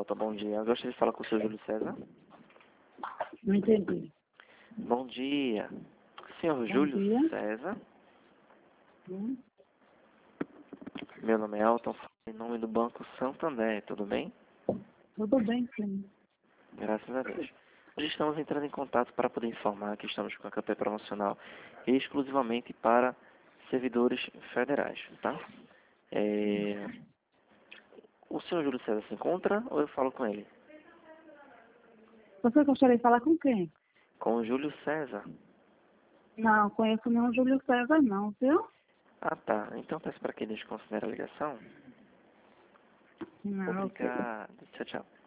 Elton, bom dia. Eu gostaria de falar com o senhor Júlio César. Não entendi. Bom dia. Senhor Júlio dia. César. Hum. Meu nome é Elton, falo em nome do Banco Santander, tudo bem? Tudo bem, sim. Graças a Deus. Hoje estamos entrando em contato para poder informar que estamos com a campanha promocional exclusivamente para servidores federais, tá? O senhor Júlio César se encontra ou eu falo com ele? Você gostaria de falar com quem? Com o Júlio César. Não, conheço nenhum Júlio César, não, viu? Ah, tá. Então peço para que eles considerem a ligação. Não, ok. Obrigado. Tchau, tchau.